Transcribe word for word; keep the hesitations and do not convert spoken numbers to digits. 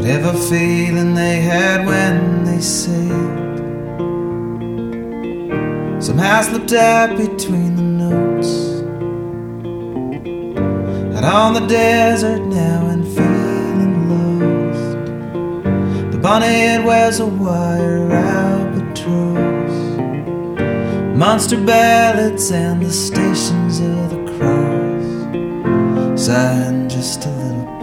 whatever feeling they had when they sailed somehow slipped out between the notes. Out on the desert now and feeling lost, the bonnet wears a wire albatross, monster ballads and the stations of the cross, sighing just a little